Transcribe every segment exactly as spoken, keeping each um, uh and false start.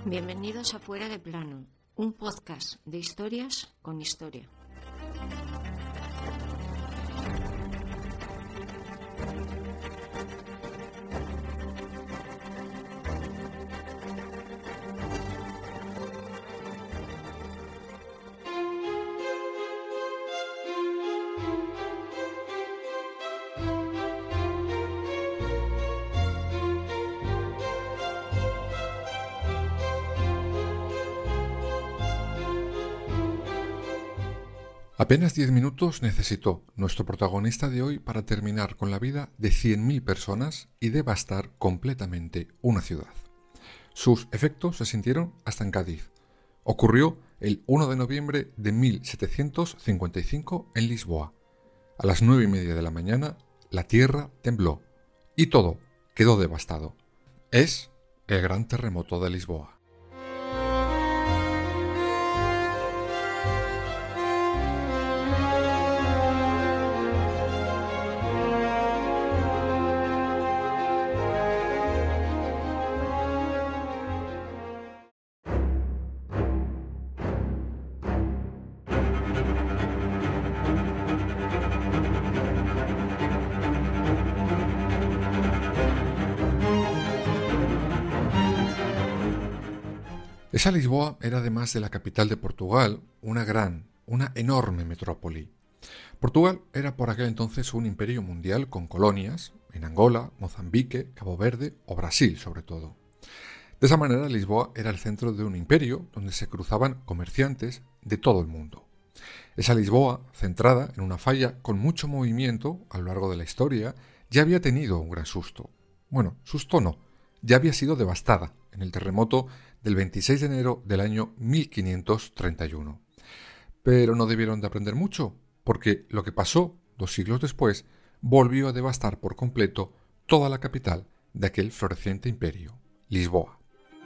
Bienvenidos a Fuera de Plano, un podcast de historias con historia. Apenas diez minutos necesitó nuestro protagonista de hoy para terminar con la vida de cien mil personas y devastar completamente una ciudad. Sus efectos se sintieron hasta en Cádiz. Ocurrió el primero de noviembre de mil setecientos cincuenta y cinco en Lisboa. A las nueve y media de la mañana, la tierra tembló y todo quedó devastado. Es el gran terremoto de Lisboa. Esa Lisboa era, además de la capital de Portugal, una gran, una enorme metrópoli. Portugal era por aquel entonces un imperio mundial con colonias en Angola, Mozambique, Cabo Verde o Brasil sobre todo. De esa manera, Lisboa era el centro de un imperio donde se cruzaban comerciantes de todo el mundo. Esa Lisboa, centrada en una falla con mucho movimiento a lo largo de la historia, ya había tenido un gran susto. Bueno, susto no, ya había sido devastada en el terremoto del veintiséis de enero del año mil quinientos treinta y uno. Pero no debieron de aprender mucho, porque lo que pasó dos siglos después volvió a devastar por completo toda la capital de aquel floreciente imperio, Lisboa.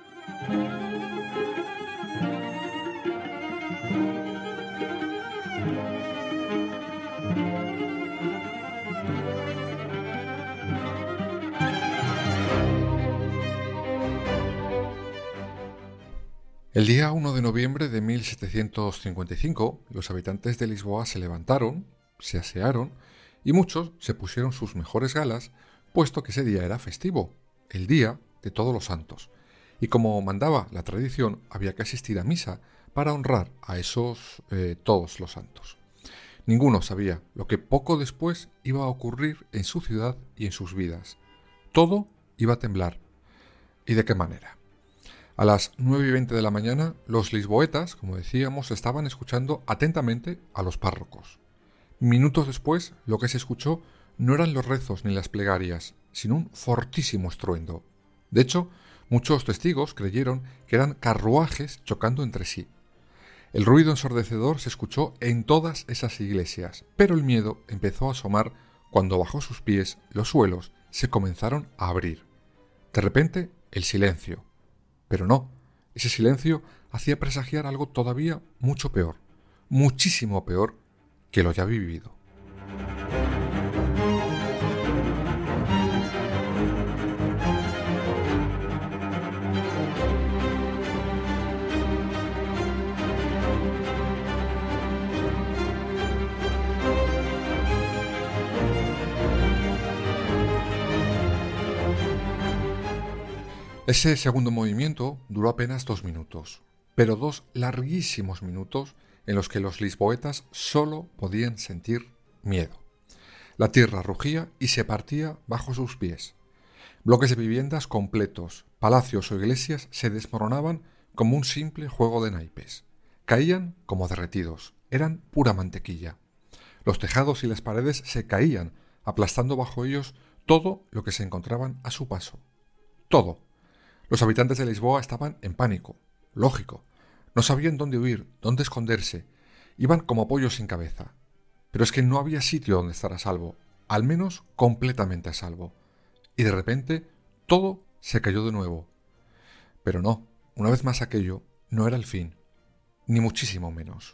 El día primero de noviembre de mil setecientos cincuenta y cinco, los habitantes de Lisboa se levantaron, se asearon y muchos se pusieron sus mejores galas, puesto que ese día era festivo, el día de Todos los Santos. Y como mandaba la tradición, había que asistir a misa para honrar a esos eh, Todos los Santos. Ninguno sabía lo que poco después iba a ocurrir en su ciudad y en sus vidas. Todo iba a temblar. ¿Y de qué manera? A las nueve y veinte de la mañana, los lisboetas, como decíamos, estaban escuchando atentamente a los párrocos. Minutos después, lo que se escuchó no eran los rezos ni las plegarias, sino un fortísimo estruendo. De hecho, muchos testigos creyeron que eran carruajes chocando entre sí. El ruido ensordecedor se escuchó en todas esas iglesias, pero el miedo empezó a asomar cuando bajo sus pies los suelos se comenzaron a abrir. De repente, el silencio. Pero no, ese silencio hacía presagiar algo todavía mucho peor, muchísimo peor que lo ya vivido. Ese segundo movimiento duró apenas dos minutos, pero dos larguísimos minutos en los que los lisboetas solo podían sentir miedo. La tierra rugía y se partía bajo sus pies. Bloques de viviendas completos, palacios o iglesias se desmoronaban como un simple juego de naipes. Caían como derretidos, eran pura mantequilla. Los tejados y las paredes se caían, aplastando bajo ellos todo lo que se encontraban a su paso. Todo. Los habitantes de Lisboa estaban en pánico, lógico. No sabían dónde huir, dónde esconderse. Iban como pollos sin cabeza. Pero es que no había sitio donde estar a salvo, al menos completamente a salvo. Y de repente todo se cayó de nuevo. Pero no, una vez más aquello no era el fin, ni muchísimo menos.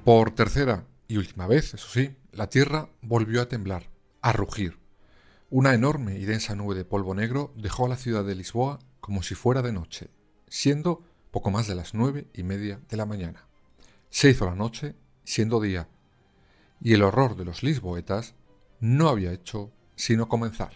Por tercera y última vez, eso sí, la tierra volvió a temblar, a rugir. Una enorme y densa nube de polvo negro dejó a la ciudad de Lisboa como si fuera de noche, siendo poco más de las nueve y media de la mañana. Se hizo la noche, siendo día, y el horror de los lisboetas no había hecho sino comenzar.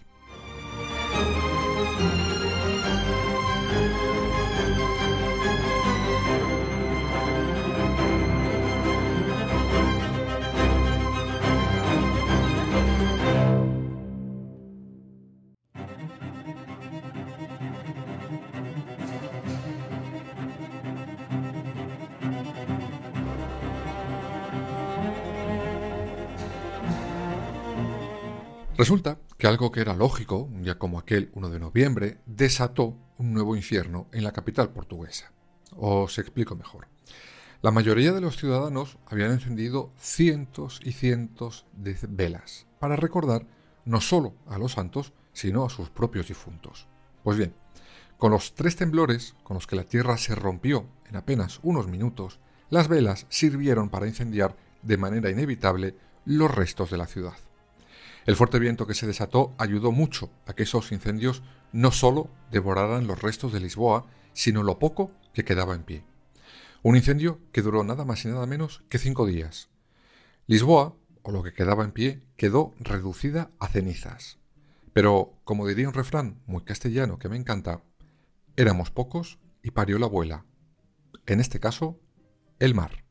Resulta que algo que era lógico, un día como aquel uno de noviembre, desató un nuevo infierno en la capital portuguesa. Os explico mejor. La mayoría de los ciudadanos habían encendido cientos y cientos de velas para recordar no solo a los santos, sino a sus propios difuntos. Pues bien, con los tres temblores con los que la tierra se rompió en apenas unos minutos, las velas sirvieron para incendiar de manera inevitable los restos de la ciudad. El fuerte viento que se desató ayudó mucho a que esos incendios no solo devoraran los restos de Lisboa, sino lo poco que quedaba en pie. Un incendio que duró nada más y nada menos que cinco días. Lisboa, o lo que quedaba en pie, quedó reducida a cenizas. Pero, como diría un refrán muy castellano que me encanta, éramos pocos y parió la abuela. En este caso, el mar.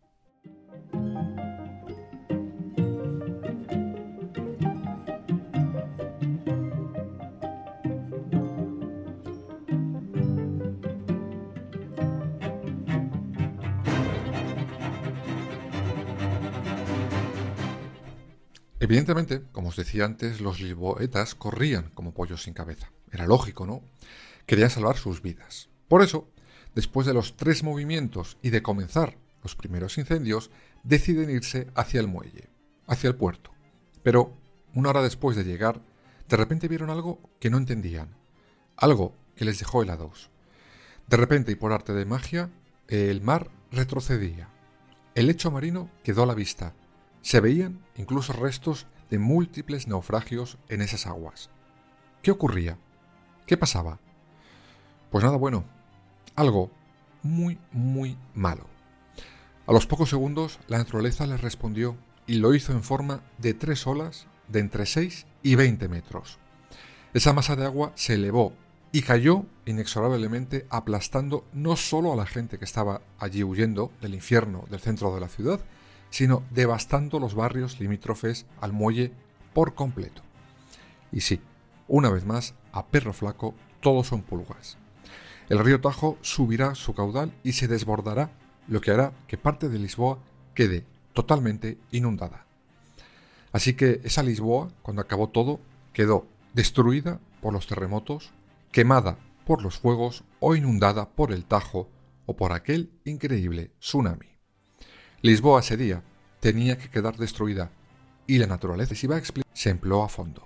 Evidentemente, como os decía antes, los lisboetas corrían como pollos sin cabeza. Era lógico, ¿no? Querían salvar sus vidas. Por eso, después de los tres movimientos y de comenzar los primeros incendios, deciden irse hacia el muelle, hacia el puerto. Pero, una hora después de llegar, de repente vieron algo que no entendían. Algo que les dejó helados. De repente y por arte de magia, el mar retrocedía. El lecho marino quedó a la vista. Se veían incluso restos de múltiples naufragios en esas aguas. ¿Qué ocurría? ¿Qué pasaba? Pues nada bueno. Algo muy, muy malo. A los pocos segundos, la naturaleza les respondió y lo hizo en forma de tres olas de entre seis y veinte metros. Esa masa de agua se elevó y cayó inexorablemente, aplastando no solo a la gente que estaba allí huyendo del infierno del centro de la ciudad, sino devastando los barrios limítrofes al muelle por completo. Y sí, una vez más, a perro flaco, todos son pulgas. El río Tajo subirá su caudal y se desbordará, lo que hará que parte de Lisboa quede totalmente inundada. Así que esa Lisboa, cuando acabó todo, quedó destruida por los terremotos, quemada por los fuegos o inundada por el Tajo o por aquel increíble tsunami. Lisboa ese día tenía que quedar destruida y la naturaleza se iba a explicar, se empleó a fondo.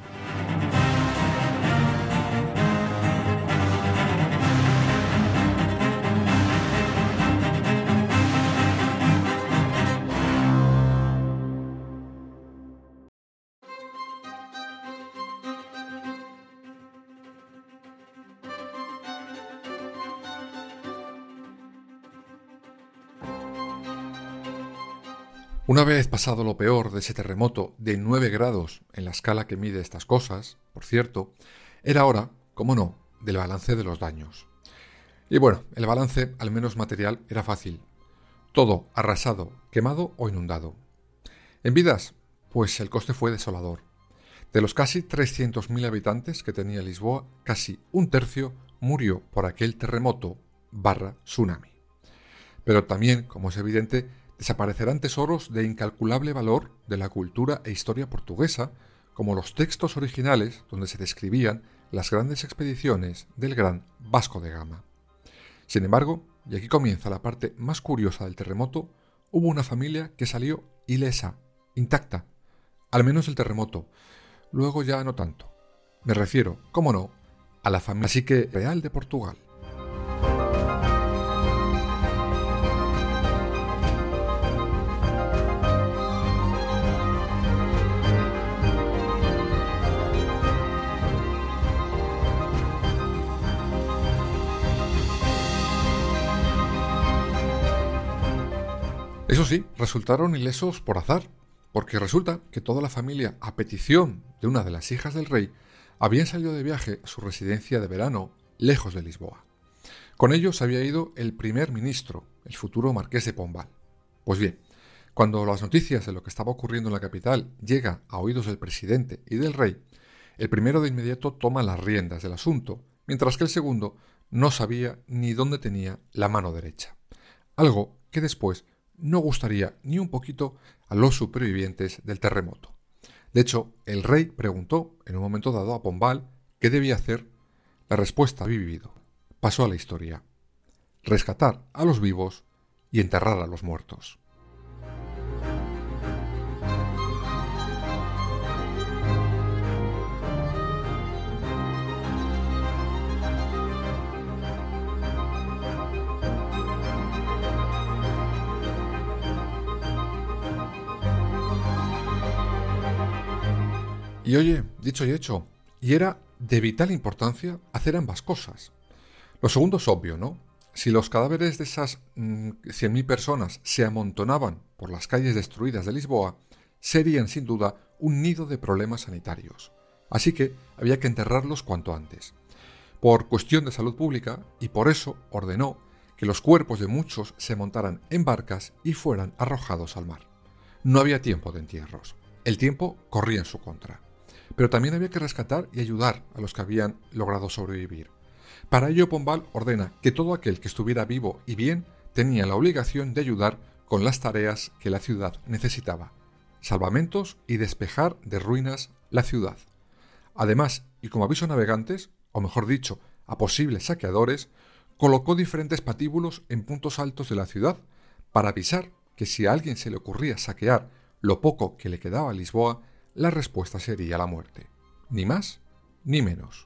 Una vez pasado lo peor de ese terremoto de nueve grados en la escala que mide estas cosas, por cierto, era hora, como no, del balance de los daños. Y bueno, el balance, al menos material, era fácil. Todo arrasado, quemado o inundado. En vidas, pues el coste fue desolador. De los casi trescientos mil habitantes que tenía Lisboa, casi un tercio murió por aquel terremoto barra tsunami. Pero también, como es evidente, desaparecerán tesoros de incalculable valor de la cultura e historia portuguesa, como los textos originales donde se describían las grandes expediciones del gran Vasco de Gama. Sin embargo, y aquí comienza la parte más curiosa del terremoto, hubo una familia que salió ilesa, intacta, al menos el terremoto, luego ya no tanto. Me refiero, cómo no, a la familia así que real de Portugal. Eso sí, resultaron ilesos por azar, porque resulta que toda la familia, a petición de una de las hijas del rey, habían salido de viaje a su residencia de verano, lejos de Lisboa. Con ellos había ido el primer ministro, el futuro marqués de Pombal. Pues bien, cuando las noticias de lo que estaba ocurriendo en la capital llega a oídos del presidente y del rey, el primero de inmediato toma las riendas del asunto, mientras que el segundo no sabía ni dónde tenía la mano derecha. Algo que después no gustaría ni un poquito a los supervivientes del terremoto. De hecho, el rey preguntó en un momento dado a Pombal qué debía hacer. La respuesta había vivido. Pasó a la historia. Rescatar a los vivos y enterrar a los muertos. Y oye, dicho y hecho, y era de vital importancia hacer ambas cosas. Lo segundo es obvio, ¿no? Si los cadáveres de esas mmm, cien mil personas se amontonaban por las calles destruidas de Lisboa, serían sin duda un nido de problemas sanitarios. Así que había que enterrarlos cuanto antes. Por cuestión de salud pública, y por eso ordenó que los cuerpos de muchos se montaran en barcas y fueran arrojados al mar. No había tiempo de entierros. El tiempo corría en su contra. Pero también había que rescatar y ayudar a los que habían logrado sobrevivir. Para ello, Pombal ordena que todo aquel que estuviera vivo y bien tenía la obligación de ayudar con las tareas que la ciudad necesitaba: salvamentos y despejar de ruinas la ciudad. Además, y como aviso a navegantes, o mejor dicho, a posibles saqueadores, colocó diferentes patíbulos en puntos altos de la ciudad para avisar que si a alguien se le ocurría saquear lo poco que le quedaba a Lisboa, la respuesta sería la muerte. Ni más, ni menos.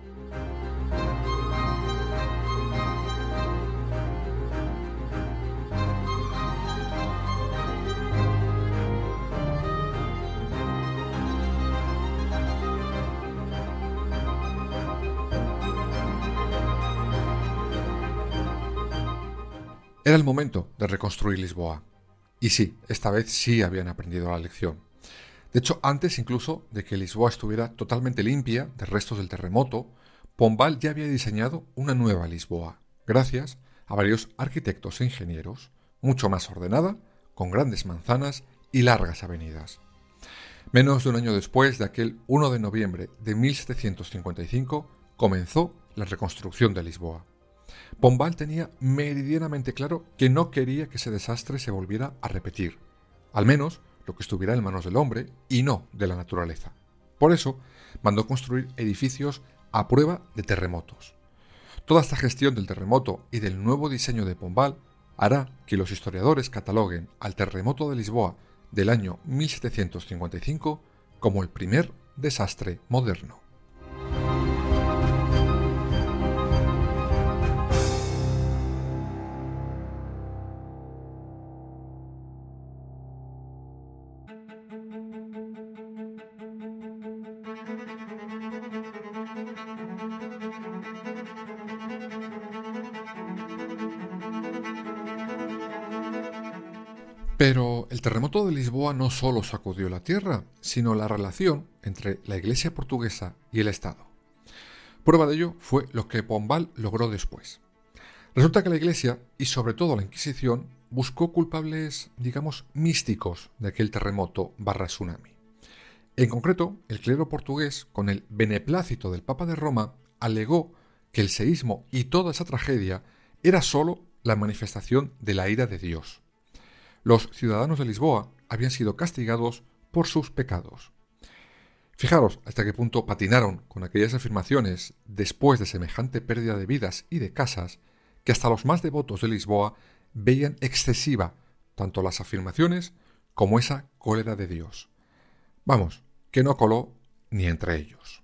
Era el momento de reconstruir Lisboa. Y sí, esta vez sí habían aprendido la lección. De hecho, antes incluso de que Lisboa estuviera totalmente limpia de restos del terremoto, Pombal ya había diseñado una nueva Lisboa, gracias a varios arquitectos e ingenieros, mucho más ordenada, con grandes manzanas y largas avenidas. Menos de un año después de aquel uno de noviembre de mil setecientos cincuenta y cinco, comenzó la reconstrucción de Lisboa. Pombal tenía meridianamente claro que no quería que ese desastre se volviera a repetir, al menos lo que estuviera en manos del hombre y no de la naturaleza. Por eso, mandó construir edificios a prueba de terremotos. Toda esta gestión del terremoto y del nuevo diseño de Pombal hará que los historiadores cataloguen al terremoto de Lisboa del año mil setecientos cincuenta y cinco como el primer desastre moderno. Pero el terremoto de Lisboa no solo sacudió la tierra, sino la relación entre la Iglesia portuguesa y el Estado. Prueba de ello fue lo que Pombal logró después. Resulta que la Iglesia, y sobre todo la Inquisición, buscó culpables, digamos, místicos de aquel terremoto barra tsunami. En concreto, el clero portugués, con el beneplácito del Papa de Roma, alegó que el seísmo y toda esa tragedia era solo la manifestación de la ira de Dios. Los ciudadanos de Lisboa habían sido castigados por sus pecados. Fijaros hasta qué punto patinaron con aquellas afirmaciones después de semejante pérdida de vidas y de casas, que hasta los más devotos de Lisboa veían excesiva tanto las afirmaciones como esa cólera de Dios. Vamos, que no coló ni entre ellos.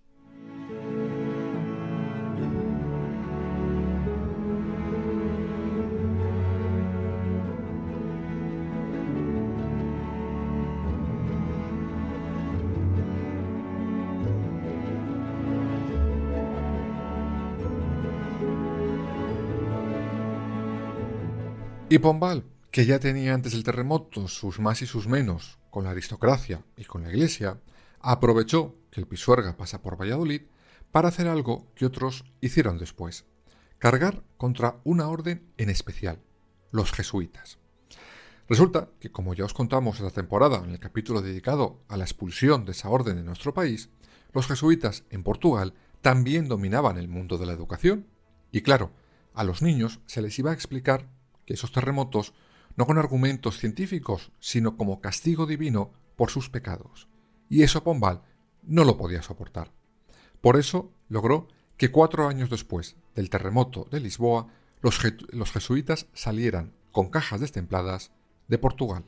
Y Pombal, que ya tenía antes del terremoto sus más y sus menos con la aristocracia y con la Iglesia, aprovechó que el Pisuerga pasa por Valladolid para hacer algo que otros hicieron después: cargar contra una orden en especial, los jesuitas. Resulta que, como ya os contamos en la temporada, en el capítulo dedicado a la expulsión de esa orden de nuestro país, los jesuitas en Portugal también dominaban el mundo de la educación. Y claro, a los niños se les iba a explicar que esos terremotos no con argumentos científicos, sino como castigo divino por sus pecados. Y eso Pombal no lo podía soportar. Por eso logró que cuatro años después del terremoto de Lisboa, los, je- los jesuitas salieran con cajas destempladas de Portugal.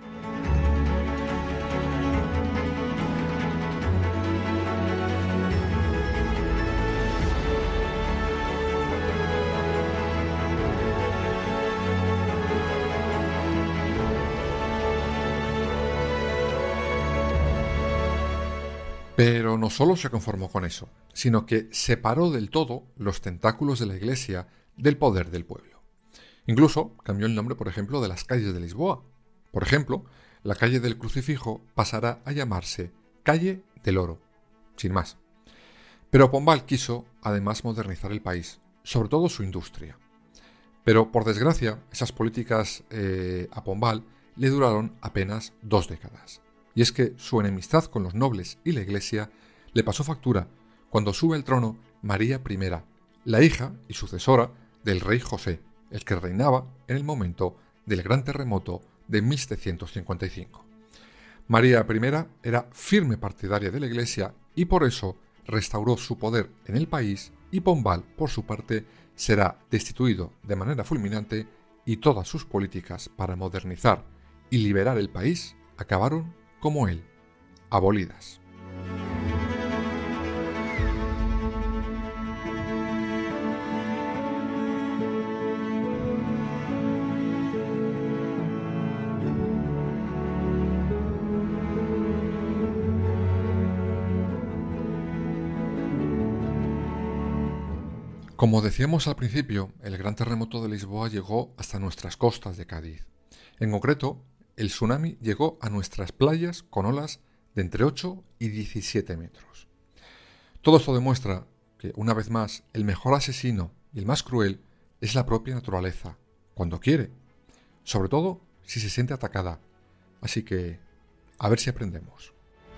Pero no solo se conformó con eso, sino que separó del todo los tentáculos de la Iglesia del poder del pueblo. Incluso cambió el nombre, por ejemplo, de las calles de Lisboa. Por ejemplo, la calle del Crucifijo pasará a llamarse Calle del Oro, sin más. Pero Pombal quiso, además, modernizar el país, sobre todo su industria. Pero, por desgracia, esas políticas eh, a Pombal le duraron apenas dos décadas. Y es que su enemistad con los nobles y la Iglesia le pasó factura cuando sube al trono María I, la hija y sucesora del rey José, el que reinaba en el momento del gran terremoto de mil setecientos cincuenta y cinco. María I era firme partidaria de la Iglesia y por eso restauró su poder en el país, y Pombal, por su parte, será destituido de manera fulminante y todas sus políticas para modernizar y liberar el país acabaron como él, abolidas. Como decíamos al principio, el gran terremoto de Lisboa llegó hasta nuestras costas de Cádiz. En concreto, el tsunami llegó a nuestras playas con olas de entre ocho y diecisiete metros. Todo esto demuestra que, una vez más, el mejor asesino y el más cruel es la propia naturaleza, cuando quiere, sobre todo si se siente atacada. Así que, a ver si aprendemos.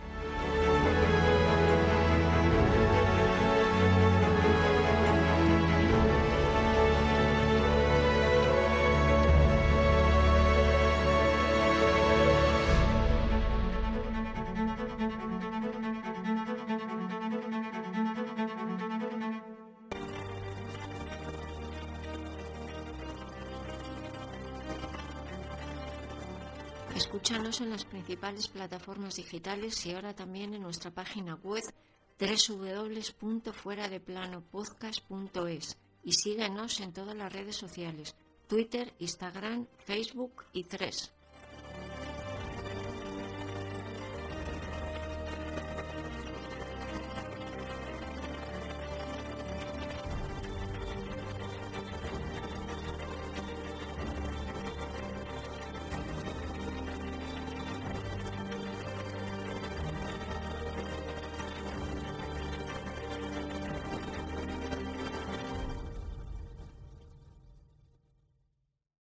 Escúchanos en las principales plataformas digitales y ahora también en nuestra página web doble u doble u doble u punto fuera de plano podcast punto es y síguenos en todas las redes sociales: Twitter, Instagram, Facebook y Threads.